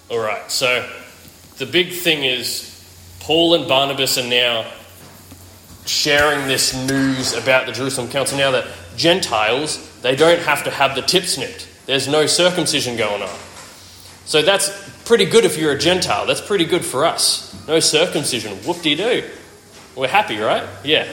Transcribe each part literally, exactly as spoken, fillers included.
All right, so the big thing is Paul and Barnabas are now sharing this news about the Jerusalem Council now that Gentiles, they don't have to have the tip snipped. There's no circumcision going on. So that's pretty good if you're a Gentile. That's pretty good for us. No circumcision. Whoop-de-doo. We're happy, right? Yeah.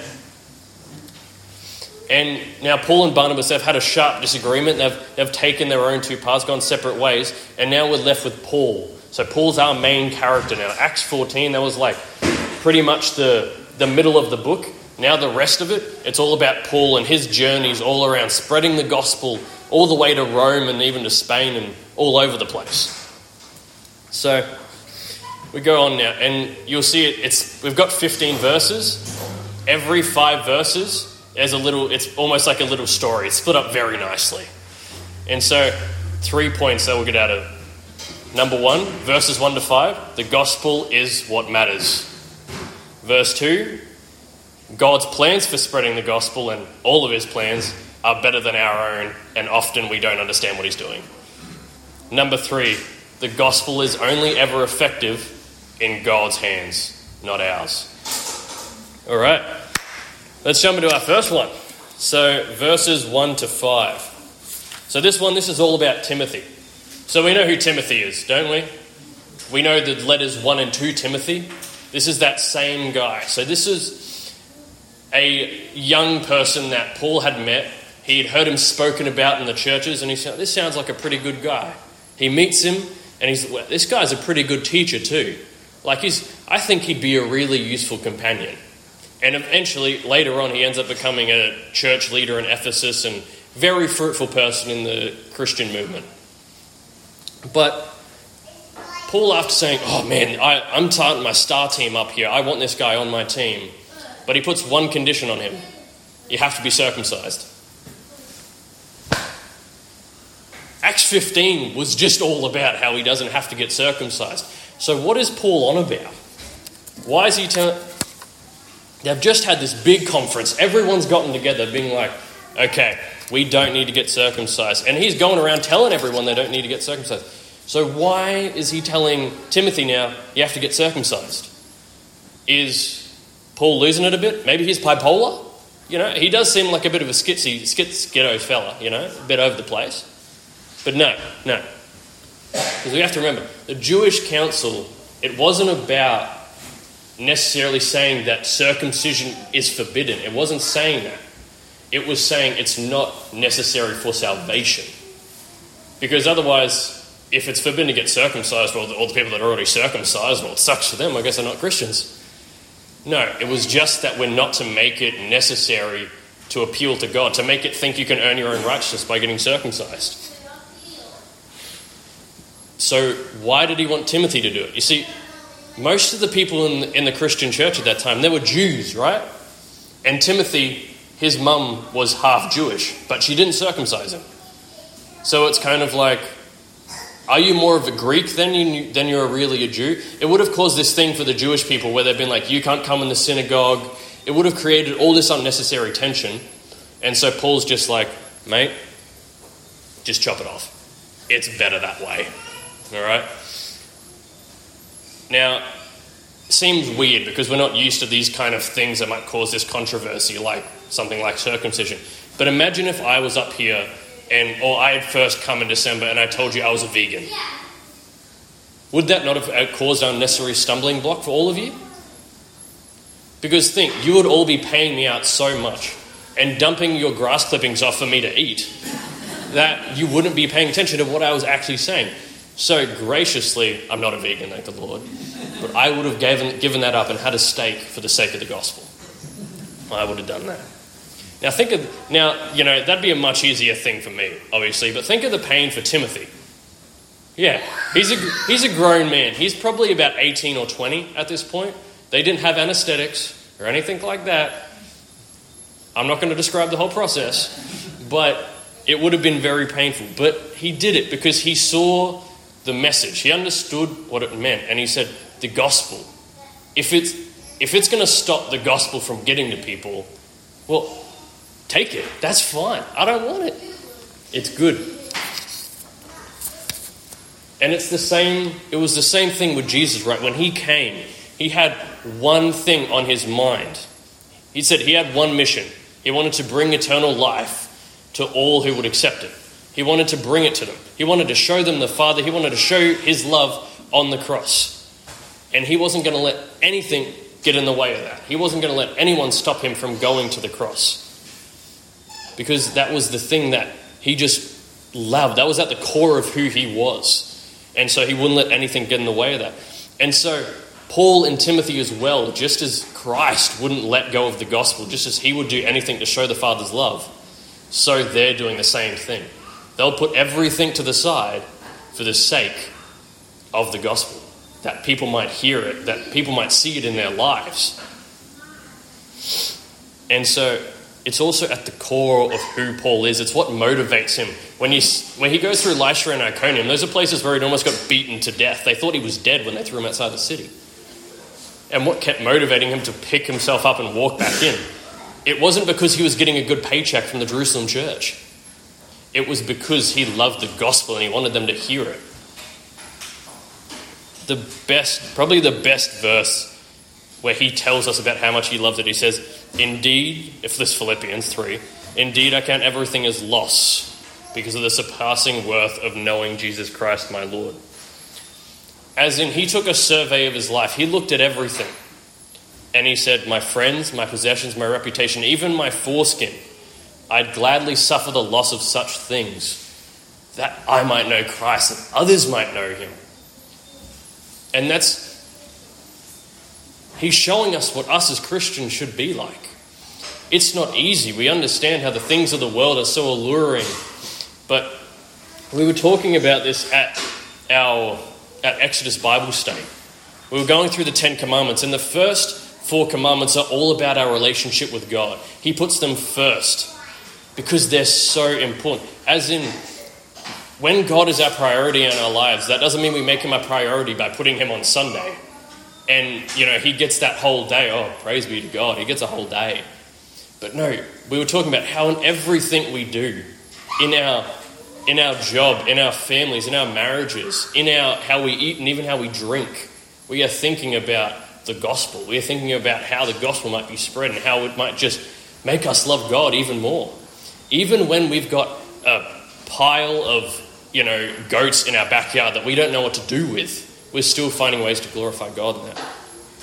And now Paul and Barnabas have had a sharp disagreement. They've, they've taken their own two paths, gone separate ways, and now we're left with Paul. So Paul's our main character now. Acts fourteen, that was like pretty much the, the middle of the book. Now the rest of it, it's all about Paul and his journeys all around spreading the gospel all the way to Rome and even to Spain and all over the place. So we go on now, and you'll see it. It's we've got fifteen verses. Every five verses, there's a little. It's almost like a little story. It's split up very nicely. And so, three points that we'll get out of it. Number one, verses one to five. The gospel is what matters. Verse two, God's plans for spreading the gospel and all of his plans are better than our own, and often we don't understand what he's doing. Number three, the gospel is only ever effective in God's hands, not ours. All right, let's jump into our first one. So verses one to five. So this one, this is all about Timothy. So we know who Timothy is, don't we? We know the letters one and two Timothy. This is that same guy. So this is a young person that Paul had met. He'd heard him spoken about in the churches, and he said, this sounds like a pretty good guy. He meets him, and he's well, this guy's a pretty good teacher too. Like he's, I think he'd be a really useful companion. And eventually, later on, he ends up becoming a church leader in Ephesus and very fruitful person in the Christian movement. But Paul, after saying, oh man, I, I'm starting my star team up here. I want this guy on my team. But he puts one condition on him. You have to be circumcised. Acts fifteen was just all about how he doesn't have to get circumcised. So what is Paul on about? Why is he telling... They've just had this big conference. Everyone's gotten together being like, okay, we don't need to get circumcised. And he's going around telling everyone they don't need to get circumcised. So why is he telling Timothy now, you have to get circumcised? Is Paul losing it a bit? Maybe he's bipolar? You know, he does seem like a bit of a skitsy, skit-skitto fella, you know, a bit over the place. But no, no. Because we have to remember, the Jewish council, it wasn't about necessarily saying that circumcision is forbidden. It wasn't saying that. It was saying it's not necessary for salvation. Because otherwise, if it's forbidden to get circumcised, well, all the people that are already circumcised, well, it sucks for them. I guess they're not Christians. No, it was just that we're not to make it necessary to appeal to God, to make it think you can earn your own righteousness by getting circumcised. So why did he want Timothy to do it? You see, most of the people in the, in the Christian church at that time, they were Jews, right? And Timothy, his mum was half Jewish, but she didn't circumcise him. So it's kind of like, are you more of a Greek than, you, than you're really a Jew? It would have caused this thing for the Jewish people where they've been like, you can't come in the synagogue. It would have created all this unnecessary tension. And so Paul's just like, mate, just chop it off. It's better that way. All right? Now, it seems weird because we're not used to these kind of things that might cause this controversy, like something like circumcision. But imagine if I was up here and, or I had first come in December and I told you I was a vegan. Would that not have caused an unnecessary stumbling block for all of you? Because think, you would all be paying me out so much and dumping your grass clippings off for me to eat that you wouldn't be paying attention to what I was actually saying. So graciously, I'm not a vegan, thank the Lord, but I would have given, given that up and had a steak for the sake of the gospel. I would have done that. Now think of, now, you know, that'd be a much easier thing for me, obviously, but think of the pain for Timothy. Yeah, he's a, he's a grown man. He's probably about eighteen or twenty at this point. They didn't have anesthetics or anything like that. I'm not going to describe the whole process, but it would have been very painful. But he did it because he saw the message. He understood what it meant, and he said, the gospel. If it's if it's going to stop the gospel from getting to people, well, take it. That's fine. I don't want it. It's good. And it's the same, it was the same thing with Jesus, right? When he came, he had one thing on his mind. He said he had one mission. He wanted to bring eternal life to all who would accept it. He wanted to bring it to them. He wanted to show them the Father. He wanted to show his love on the cross. And he wasn't going to let anything get in the way of that. He wasn't going to let anyone stop him from going to the cross. Because that was the thing that he just loved. That was at the core of who he was. And so he wouldn't let anything get in the way of that. And so Paul and Timothy as well, just as Christ wouldn't let go of the gospel, just as he would do anything to show the Father's love, so they're doing the same thing. They'll put everything to the side for the sake of the gospel, that people might hear it, that people might see it in their lives. And so it's also at the core of who Paul is. It's what motivates him. When, you, when he goes through Lystra and Iconium, those are places where he'd almost got beaten to death. They thought he was dead when they threw him outside the city. And what kept motivating him to pick himself up and walk back in? It wasn't because he was getting a good paycheck from the Jerusalem church. It was because he loved the gospel and he wanted them to hear it. The best, probably the best verse where he tells us about how much he loved it. He says, indeed, if this Philippians three, indeed I count everything as loss because of the surpassing worth of knowing Jesus Christ my Lord. As in, he took a survey of his life. He looked at everything. And he said, my friends, my possessions, my reputation, even my foreskin, I'd gladly suffer the loss of such things that I might know Christ and others might know him. And that's, he's showing us what us as Christians should be like. It's not easy. We understand how the things of the world are so alluring. But we were talking about this at our at Exodus Bible study. We were going through the Ten Commandments, and the first four commandments are all about our relationship with God. He puts them first because they're so important. As in, when God is our priority in our lives, that doesn't mean we make him our priority by putting him on Sunday. And, you know, he gets that whole day. Oh, praise be to God. He gets a whole day. But no, we were talking about how in everything we do, in our in our job, in our families, in our marriages, in our how we eat and even how we drink, we are thinking about the gospel. We are thinking about how the gospel might be spread and how it might just make us love God even more. Even when we've got a pile of, you know, goats in our backyard that we don't know what to do with, we're still finding ways to glorify God in that.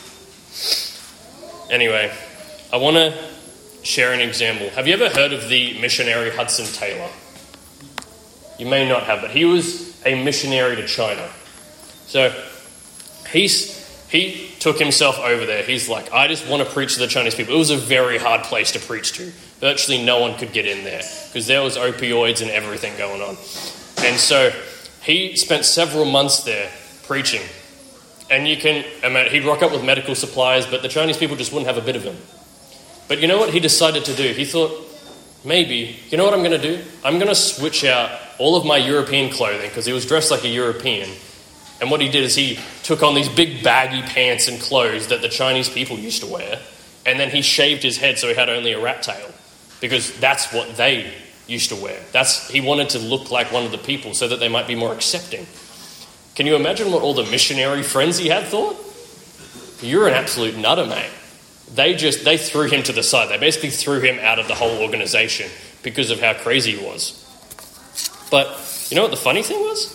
Anyway, I want to share an example. Have you ever heard of the missionary Hudson Taylor? You may not have, but he was a missionary to China. So he's, he took himself over there. He's like, I just want to preach to the Chinese people. It was a very hard place to preach to. Virtually no one could get in there because there was opioids and everything going on. And so he spent several months there preaching. And you can imagine, he'd rock up with medical supplies, but the Chinese people just wouldn't have a bit of him. But you know what he decided to do? He thought, maybe, you know what I'm going to do? I'm going to switch out all of my European clothing, because he was dressed like a European. And what he did is he took on these big baggy pants and clothes that the Chinese people used to wear, and then he shaved his head so he had only a rat tail, because that's what they used to wear. That's he wanted to look like one of the people so that they might be more accepting. Can you imagine what all the missionary friends he had thought? You're an absolute nutter, mate. They just, they threw him to the side. They basically threw him out of the whole organization because of how crazy he was. But you know what the funny thing was?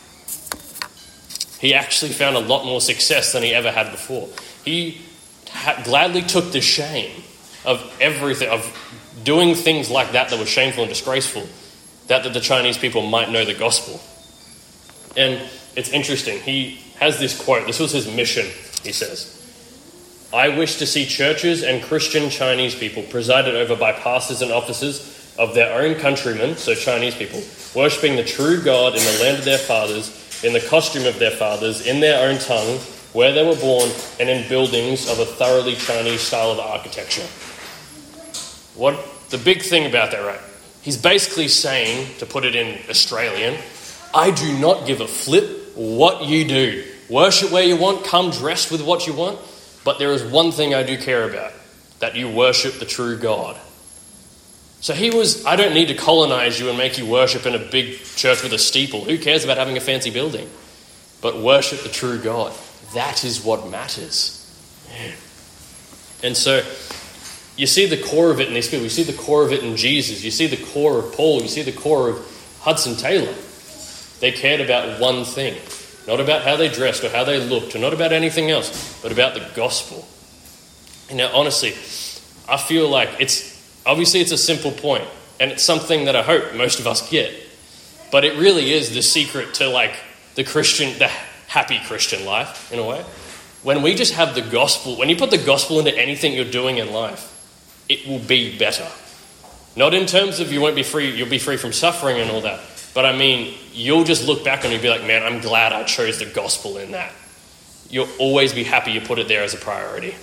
He actually found a lot more success than he ever had before. He ha- gladly took the shame of everything, of doing things like that that were shameful and disgraceful, that, that the Chinese people might know the gospel. And it's interesting. He has this quote. This was his mission, he says. I wish to see churches and Christian Chinese people presided over by pastors and officers of their own countrymen, so Chinese people, worshipping the true God in the land of their fathers, in the costume of their fathers, in their own tongue, where they were born, and in buildings of a thoroughly Chinese style of architecture. What the big thing about that, right? He's basically saying, to put it in Australian, I do not give a flip what you do. Worship where you want, come dressed with what you want, but there is one thing I do care about, that you worship the true God. So he was, I don't need to colonize you and make you worship in a big church with a steeple. Who cares about having a fancy building? but worship the true God. That is what matters. Man. And so you see the core of it in these people. You see the core of it in Jesus. You see the core of Paul. You see the core of Hudson Taylor. They cared about one thing. Not about how they dressed or how they looked or not about anything else, but about the gospel. And now, honestly, I feel like it's, obviously it's a simple point, and it's something that I hope most of us get. But it really is the secret to like the Christian, the happy Christian life, in a way. When we just have the gospel, when you put the gospel into anything you're doing in life, it will be better. Not in terms of you won't be free, you'll be free from suffering and all that. But I mean, you'll just look back and you'll be like, man, I'm glad I chose the gospel in that. You'll always be happy you put it there as a priority.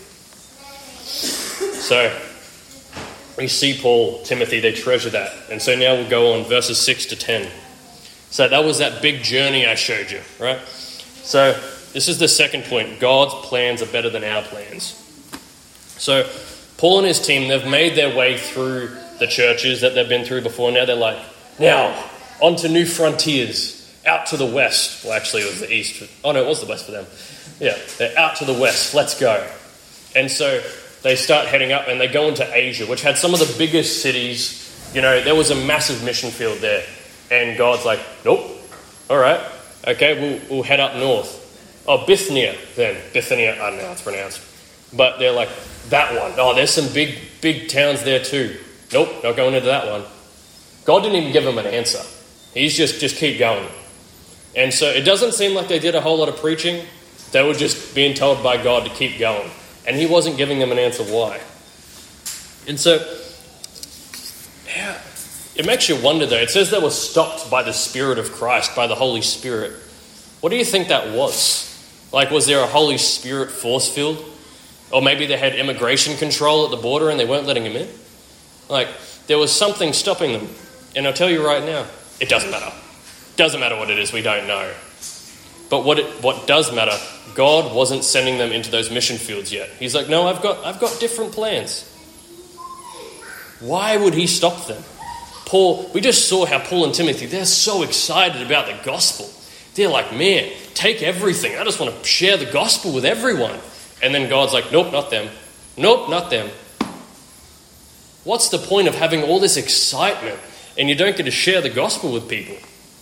So, we see Paul, Timothy, they treasure that. And so now we'll go on verses six to ten. So that was that big journey I showed you, right? So this is the second point. God's plans are better than our plans. So Paul and his team, they've made their way through the churches that they've been through before. Now they're like, now, on to new frontiers, out to the west. Well, actually, it was the east. Oh, no, it was the west for them. Yeah, they're out to the west. Let's go. And so they start heading up and they go into Asia, which had some of the biggest cities. You know, there was a massive mission field there. And God's like, nope. All right. Okay, we'll, we'll head up north. Oh, Bithynia then. Bithynia, I don't know how it's pronounced. But they're like, that one. Oh, there's some big, big towns there too. Nope, not going into that one. God didn't even give them an answer. He's just, just keep going. And so it doesn't seem like they did a whole lot of preaching. They were just being told by God to keep going. And he wasn't giving them an answer why. And so, yeah, it makes you wonder though. It says they were stopped by the Spirit of Christ, by the Holy Spirit. What do you think that was? Like, was there a Holy Spirit force field? Or maybe they had immigration control at the border and they weren't letting him in? Like, there was something stopping them. And I'll tell you right now, it doesn't matter. Doesn't matter what it is, we don't know. But what it, what does matter, God wasn't sending them into those mission fields yet. He's like, no, I've got I've got different plans. Why would he stop them? Paul, we just saw how Paul and Timothy, they're so excited about the gospel. They're like, man, take everything. I just want to share the gospel with everyone. And then God's like, nope, not them. Nope, not them. What's the point of having all this excitement and you don't get to share the gospel with people?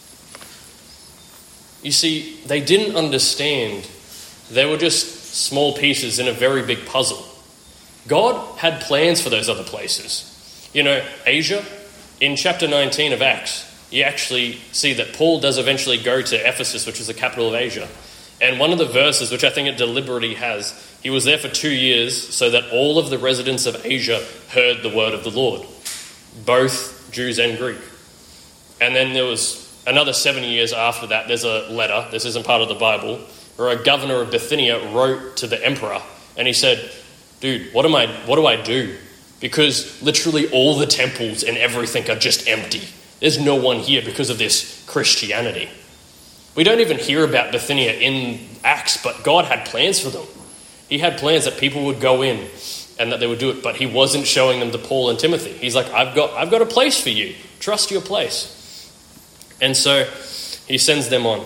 You see, they didn't understand. They were just small pieces in a very big puzzle. God had plans for those other places. You know, Asia, in chapter nineteen of Acts, you actually see that Paul does eventually go to Ephesus, which is the capital of Asia. And one of the verses, which I think it deliberately has, he was there for two years so that all of the residents of Asia heard the word of the Lord, both Jews and Greek. And then there was another seventy years after that, there's a letter, this isn't part of the Bible, where a governor of Bithynia wrote to the emperor and he said, dude, what am I, what do I do? Because literally all the temples and everything are just empty. There's no one here because of this Christianity. We don't even hear about Bithynia in Acts, but God had plans for them. He had plans that people would go in and that they would do it, but he wasn't showing them to Paul and Timothy. He's like, I've got, I've got a place for you. Trust your place. And so he sends them on.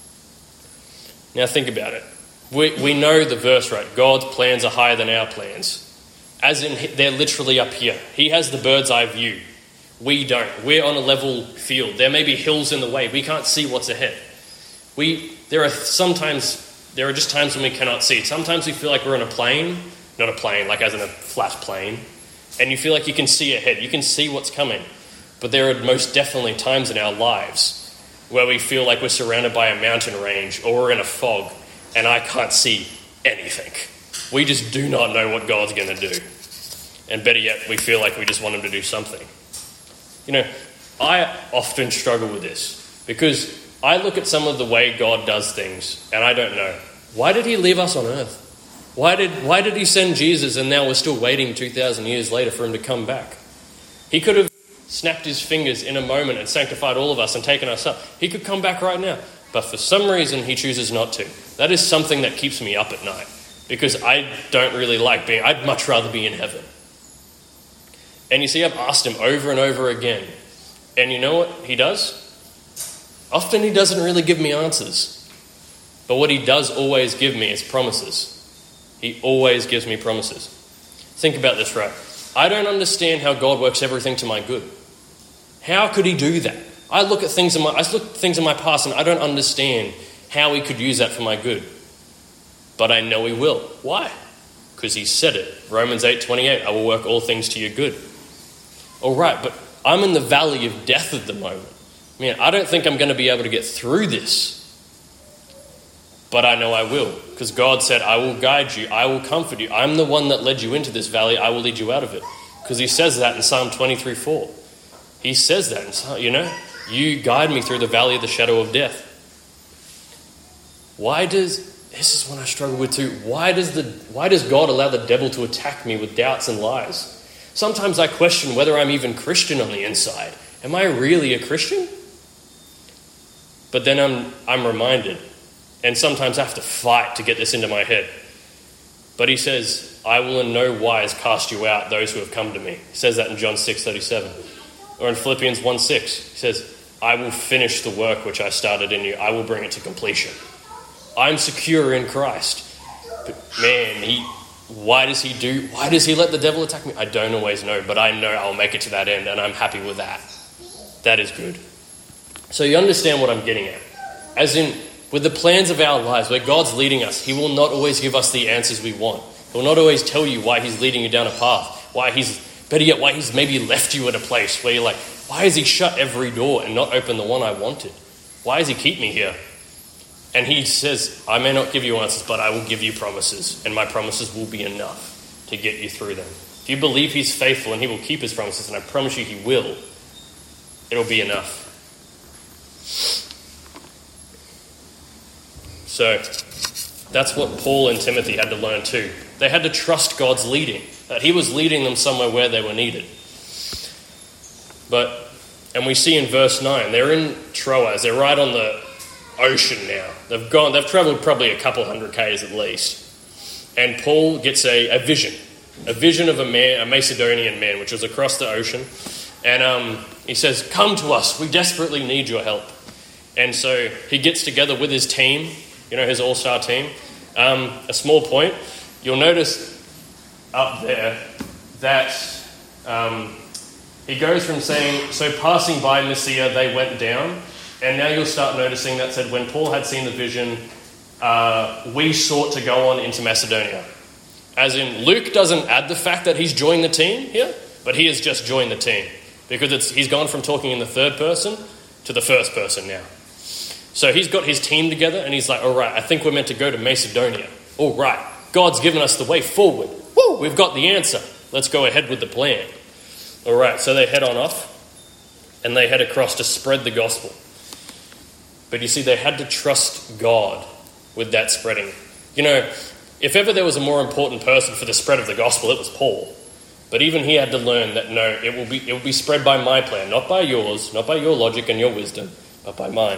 Now think about it. We, we know the verse, right? God's plans are higher than our plans. As in, they're literally up here. He has the bird's eye view. We don't. We're on a level field. There may be hills in the way. We can't see what's ahead. We there are sometimes there are just times when we cannot see. Sometimes we feel like we're in a plane, not a plane, like as in a flat plane, and you feel like you can see ahead. You can see what's coming. But there are most definitely times in our lives where we feel like we're surrounded by a mountain range or we're in a fog and I can't see anything. We just do not know what God's going to do. And better yet, we feel like we just want him to do something. You know, I often struggle with this because I look at some of the way God does things and I don't know. Why did he leave us on earth? Why did why did he send Jesus and now we're still waiting two thousand years later for him to come back? He could have snapped his fingers in a moment and sanctified all of us and taken us up. He could come back right now. But for some reason, he chooses not to. That is something that keeps me up at night because I don't really like being, I'd much rather be in heaven. And you see, I've asked him over and over again. And you know what he does? Often he doesn't really give me answers. But what he does always give me is promises. He always gives me promises. Think about this, right? I don't understand how God works everything to my good. How could he do that? I look at things in my I look at things in my past and I don't understand how he could use that for my good. But I know he will. Why? Because he said it. Romans eight twenty-eight, I will work all things to your good. All right, but I'm in the valley of death at the moment. Man, I don't think I'm going to be able to get through this. But I know I will, because God said, I will guide you, I will comfort you. I'm the one that led you into this valley, I will lead you out of it. Because he says that in Psalm twenty-three four. He says that, you know, you guide me through the valley of the shadow of death. Why does, this is what I struggle with too, why does the why does God allow the devil to attack me with doubts and lies? Sometimes I question whether I'm even Christian on the inside. Am I really a Christian? But then I'm I'm reminded, and sometimes I have to fight to get this into my head. But he says, I will in no wise cast you out, those who have come to me. He says that in John six thirty-seven. Or in Philippians one six, he says, I will finish the work which I started in you. I will bring it to completion. I'm secure in Christ. But man, he, why does he do, why does he let the devil attack me? I don't always know, but I know I'll make it to that end, and I'm happy with that. That is good. So you understand what I'm getting at. As in, with the plans of our lives, where God's leading us, he will not always give us the answers we want. He will not always tell you why he's leading you down a path, why he's, better yet, why he's maybe left you at a place where you're like, why has he shut every door and not opened the one I wanted? Why does he keep me here? And he says, I may not give you answers, but I will give you promises, and my promises will be enough to get you through them. If you believe he's faithful and he will keep his promises, and I promise you he will, it'll be enough. So that's what Paul and Timothy had to learn too. They had to trust God's leading, that he was leading them somewhere where they were needed. But, and we see in verse nine, they're in Troas, they're right on the ocean now. They've gone, they've traveled probably a couple hundred k's at least. And Paul gets a, a vision, a vision of a man, a Macedonian man, which was across the ocean. And um, he says, come to us, we desperately need your help. And so he gets together with his team, you know, his all-star team. Um, a small point, you'll notice up there that um, he goes from saying, so passing by Mysia, they went down. And now you'll start noticing that said, when Paul had seen the vision, uh, we sought to go on into Macedonia. As in, Luke doesn't add the fact that he's joined the team here, but he has just joined the team. Because it's, he's gone from talking in the third person to the first person now. So he's got his team together and he's like, all right, I think we're meant to go to Macedonia. All right, God's given us the way forward. Woo, we've got the answer. Let's go ahead with the plan. All right, so they head on off and they head across to spread the gospel. But you see, they had to trust God with that spreading. You know, if ever there was a more important person for the spread of the gospel, it was Paul. But even he had to learn that, no, it will be it will be spread by my plan, not by yours, not by your logic and your wisdom, but by mine.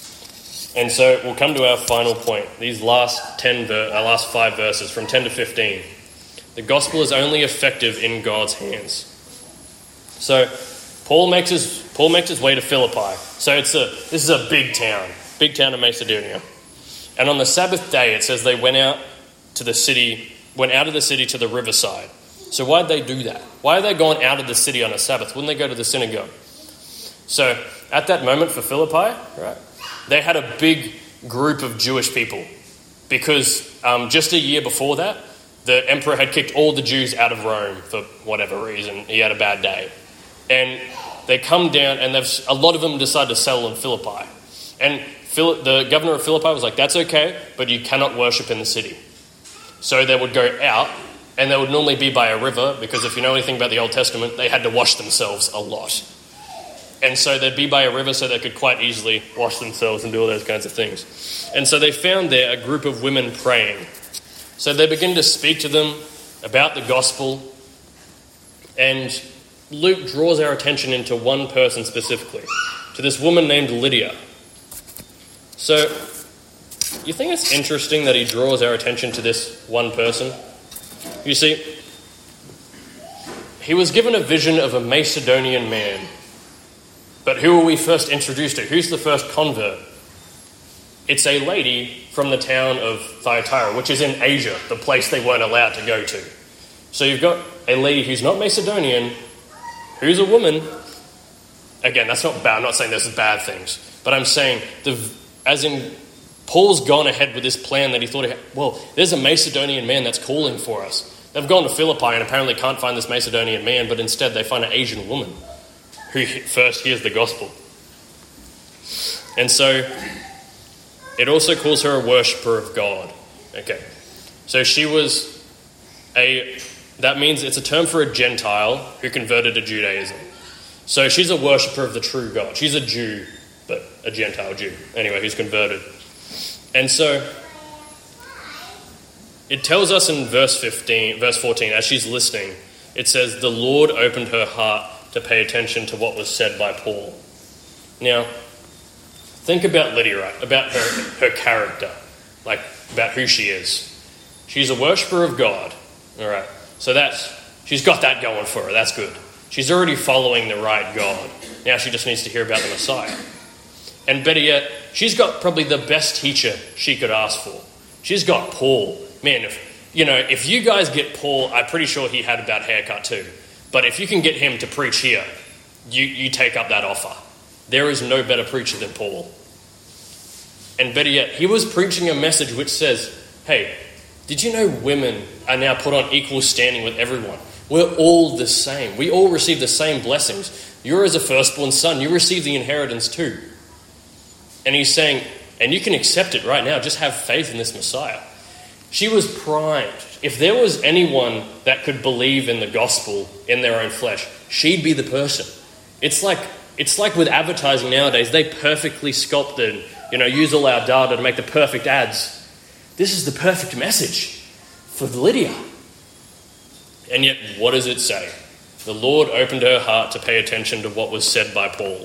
And so we'll come to our final point. These last ten, ver- our last five verses, from ten to fifteen. The gospel is only effective in God's hands. So Paul makes his Paul makes his way to Philippi. So it's a this is a big town, big town of Macedonia. And on the Sabbath day, it says they went out to the city, went out of the city to the riverside. So why'd they do that? Why are they going out of the city on a Sabbath? Wouldn't they go to the synagogue? So at that moment for Philippi, right, they had a big group of Jewish people because um, just a year before that, the emperor had kicked all the Jews out of Rome for whatever reason. He had a bad day. And they come down and they've a lot of them decide to settle in Philippi. And Phil, the governor of Philippi was like, that's okay, but you cannot worship in the city. So they would go out, and they would normally be by a river, because if you know anything about the Old Testament, they had to wash themselves a lot. And so they'd be by a river so they could quite easily wash themselves and do all those kinds of things. And so they found there a group of women praying. So they begin to speak to them about the gospel, and Luke draws our attention into one person specifically, to this woman named Lydia. So, you think it's interesting that he draws our attention to this one person? You see, he was given a vision of a Macedonian man. But who are we first introduced to? Who's the first convert? it's a lady from the town of Thyatira, which is in Asia, the place they weren't allowed to go to. So you've got a lady who's not Macedonian, who's a woman. Again, that's not bad. I'm not saying this is bad things. But I'm saying, the, as in, Paul's gone ahead with this plan that he thought, he had. Well, there's a Macedonian man that's calling for us. They've gone to Philippi and apparently can't find this Macedonian man, but instead they find an Asian woman who first hears the gospel. And so it also calls her a worshipper of God. Okay. So she was a, that means it's a term for a Gentile who converted to Judaism. So she's a worshipper of the true God. She's a Jew, but a Gentile Jew. Anyway, who's converted. And so it tells us in verse fifteen, verse fourteen, as she's listening, it says, the Lord opened her heart to pay attention to what was said by Paul. Now, think about Lydia, right? About her, her character, like about who she is. She's a worshipper of God, all right? So that's, she's got that going for her. That's good. She's already following the right God. Now she just needs to hear about the Messiah. And better yet, she's got probably the best teacher she could ask for. She's got Paul. Man, if you know, if you guys get Paul, I'm pretty sure he had a bad haircut too. But if you can get him to preach here, you, you take up that offer. There is no better preacher than Paul. And better yet, he was preaching a message which says, hey, did you know women are now put on equal standing with everyone? We're all the same. We all receive the same blessings. You're as a firstborn son. You receive the inheritance too. And he's saying, and you can accept it right now. Just have faith in this Messiah. She was primed. If there was anyone that could believe in the gospel in their own flesh, she'd be the person. It's like it's like with advertising nowadays. They perfectly sculpted, you know, use all our data to make the perfect ads. This is the perfect message for Lydia. And yet, what does it say? The Lord opened her heart to pay attention to what was said by Paul.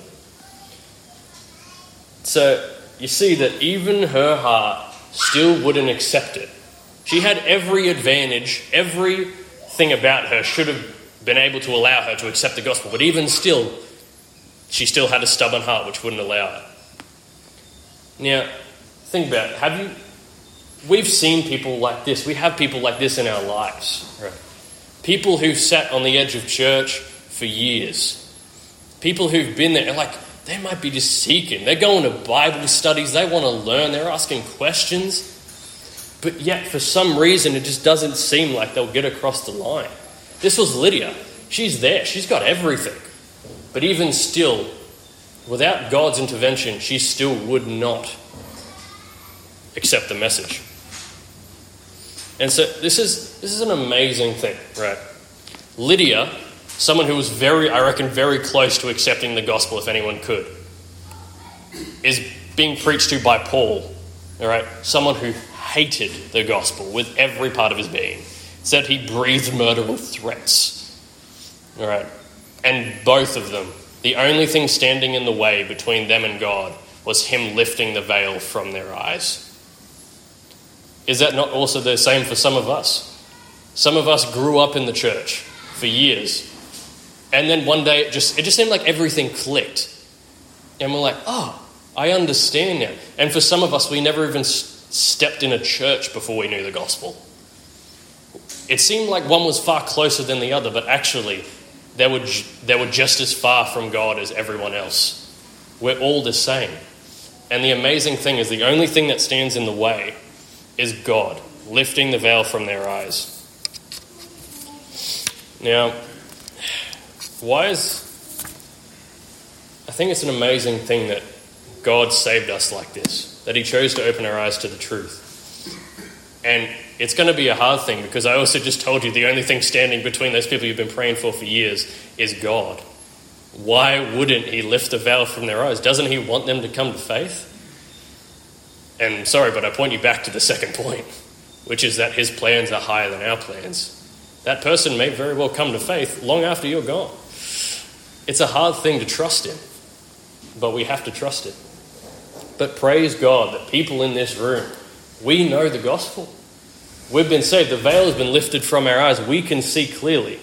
So you see that even her heart still wouldn't accept it. She had every advantage, everything about her should have been able to allow her to accept the gospel. But even still, she still had a stubborn heart which wouldn't allow it. Now, think about it. Have you, we've seen people like this. We have people like this in our lives. Right? People who've sat on the edge of church for years. People who've been there, like, they might be just seeking. They're going to Bible studies. They want to learn. They're asking questions. But yet, for some reason, it just doesn't seem like they'll get across the line. This was Lydia. She's there. She's got everything. But even still, without God's intervention, she still would not accept the message. And so this is this is an amazing thing, right? Lydia, someone who was very, I reckon, very close to accepting the gospel, if anyone could, is being preached to by Paul, all right? Someone who hated the gospel with every part of his being. Said he breathed murder with threats. All right. And both of them, the only thing standing in the way between them and God was him lifting the veil from their eyes. Is that not also the same for some of us? Some of us grew up in the church for years. And then one day it just it just seemed like everything clicked. And we're like, oh, I understand now. And for some of us, we never even stepped in a church before we knew the gospel. It seemed like one was far closer than the other, but actually they were, they were just as far from God as everyone else. We're all the same. And the amazing thing is the only thing that stands in the way is God, lifting the veil from their eyes. Now, why is... I think it's an amazing thing that God saved us like this, that he chose to open our eyes to the truth. And it's going to be a hard thing because I also just told you the only thing standing between those people you've been praying for for years is God. Why wouldn't he lift the veil from their eyes? Doesn't he want them to come to faith? And sorry, but I point you back to the second point, which is that his plans are higher than our plans. That person may very well come to faith long after you're gone. It's a hard thing to trust in, but we have to trust it. But praise God that people in this room, we know the gospel. We've been saved. The veil has been lifted from our eyes. We can see clearly.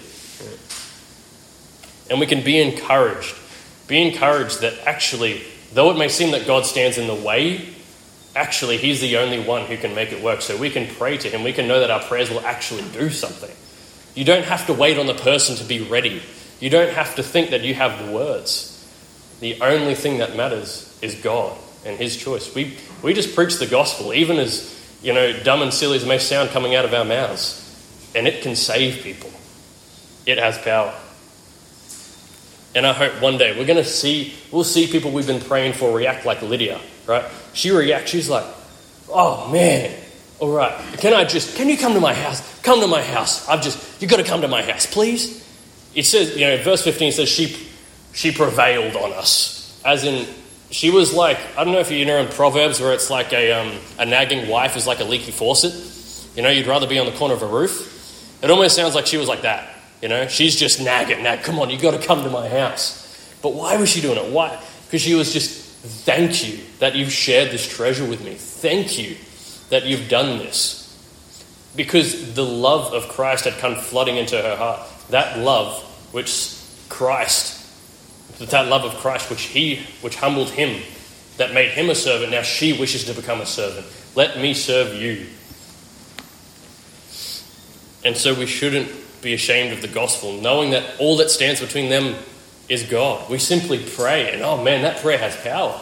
And we can be encouraged. Be encouraged that actually, though it may seem that God stands in the way, actually he's the only one who can make it work. So we can pray to him. We can know that our prayers will actually do something. You don't have to wait on the person to be ready. You don't have to think that you have the words. The only thing that matters is God and his choice. We we just preach the gospel, even as, you know, dumb and silly as it may sound coming out of our mouths. And it can save people. It has power. And I hope one day we're going to see, we'll see people we've been praying for react like Lydia, right? She reacts, she's like, oh man, all right, can I just, can you come to my house? Come to my house. I've just, you've got to come to my house, please. It says, you know, verse fifteen says she, she prevailed on us. As in, she was like, I don't know if you know in Proverbs where it's like a, um, a nagging wife is like a leaky faucet. You know, you'd rather be on the corner of a roof. It almost sounds like she was like that. You know, she's just nagging, nag, come on, you got to come to my house. But why was she doing it? Why? Because she was just, thank you that you've shared this treasure with me. Thank you that you've done this. Because the love of Christ had come flooding into her heart. That love which Christ, that love of Christ which he, which humbled him, that made him a servant, now she wishes to become a servant. Let me serve you. And so we shouldn't be ashamed of the gospel, knowing that all that stands between them is God. We simply pray, and oh man, that prayer has power.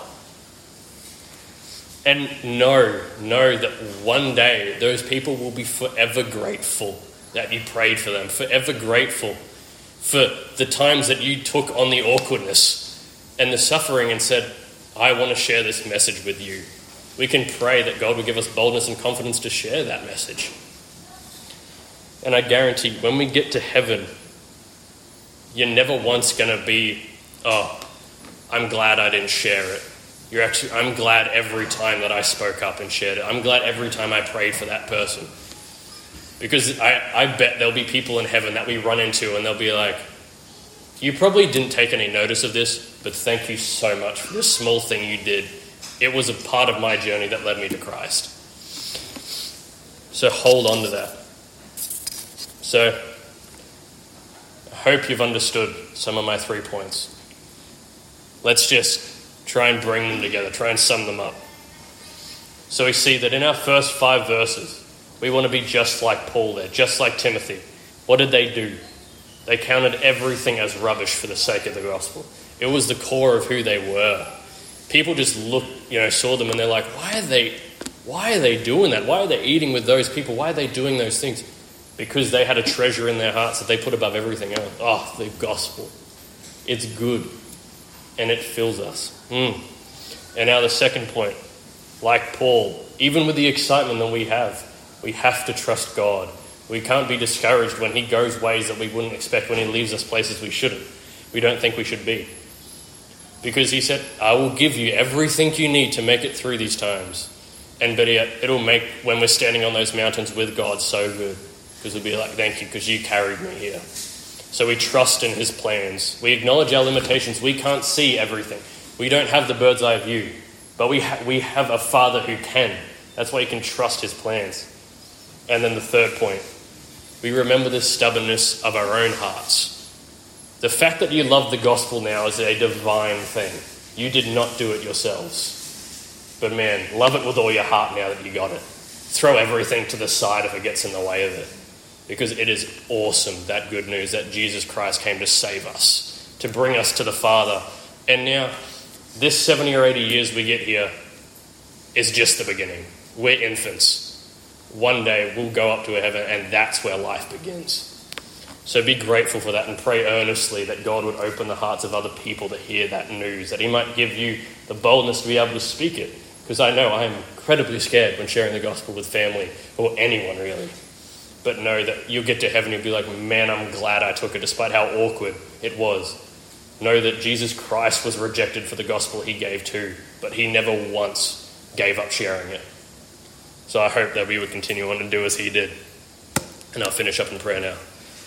And know, know that one day those people will be forever grateful that you prayed for them, forever grateful for the times that you took on the awkwardness and the suffering and said, I want to share this message with you. We can pray that God will give us boldness and confidence to share that message. And I guarantee when we get to heaven, you're never once going to be, oh, I'm glad I didn't share it. You're actually, I'm glad every time that I spoke up and shared it. I'm glad every time I prayed for that person. Because I, I bet there'll be people in heaven that we run into and they'll be like, you probably didn't take any notice of this, but thank you so much for this small thing you did. It was a part of my journey that led me to Christ. So hold on to that. So, I hope you've understood some of my three points. Let's just try and bring them together, try and sum them up. So we see that in our first five verses, we want to be just like Paul there, just like Timothy. What did they do? They counted everything as rubbish for the sake of the gospel. It was the core of who they were. People just looked, you know, saw them and they're like, why are they, why are they doing that? Why are they eating with those people? Why are they doing those things? Because they had a treasure in their hearts that they put above everything else. Oh, the gospel. It's good. And it fills us. Mm. And now the second point. Like Paul, even with the excitement that we have, we have to trust God. We can't be discouraged when he goes ways that we wouldn't expect, when he leaves us places we shouldn't. We don't think we should be. Because he said, I will give you everything you need to make it through these times. And better yet, it'll make when we're standing on those mountains with God so good. Because we'll be like, thank you, because you carried me here. So we trust in his plans. We acknowledge our limitations. We can't see everything. We don't have the bird's eye view. But we, ha- we have a Father who can. That's why you can trust his plans. And then the third point. We remember the stubbornness of our own hearts. The fact that you love the gospel now is a divine thing. You did not do it yourselves. But man, love it with all your heart now that you got it. Throw everything to the side if it gets in the way of it. Because it is awesome, that good news, that Jesus Christ came to save us, to bring us to the Father. And now, this seventy or eighty years we get here is just the beginning. We're infants. One day we'll go up to heaven and that's where life begins. So be grateful for that and pray earnestly that God would open the hearts of other people to hear that news, that he might give you the boldness to be able to speak it. Because I know I am incredibly scared when sharing the gospel with family or anyone really. But know that you'll get to heaven and you'll be like, man, I'm glad I took it despite how awkward it was. Know that Jesus Christ was rejected for the gospel he gave too, but he never once gave up sharing it. So I hope that we would continue on and do as he did. And I'll finish up in prayer now.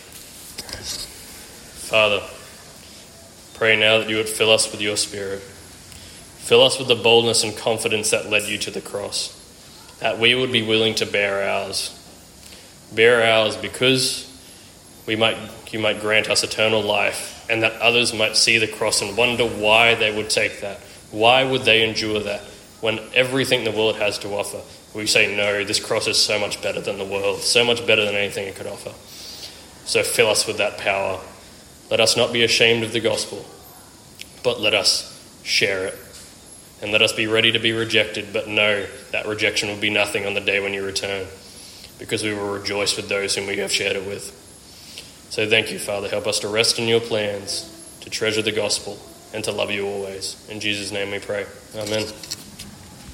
Father, pray now that you would fill us with your Spirit. Fill us with the boldness and confidence that led you to the cross. That we would be willing to bear ours. Bear ours because we might, you might grant us eternal life, and that others might see the cross and wonder why they would take that. Why would they endure that? when everything the world has to offer, we say, no, this cross is so much better than the world, so much better than anything it could offer. So fill us with that power. Let us not be ashamed of the gospel, but let us share it. And let us be ready to be rejected, but know that rejection will be nothing on the day when you return, because we will rejoice with those whom we have shared it with. So thank you, Father. Help us to rest in your plans, to treasure the gospel, and to love you always. In Jesus' name we pray. Amen.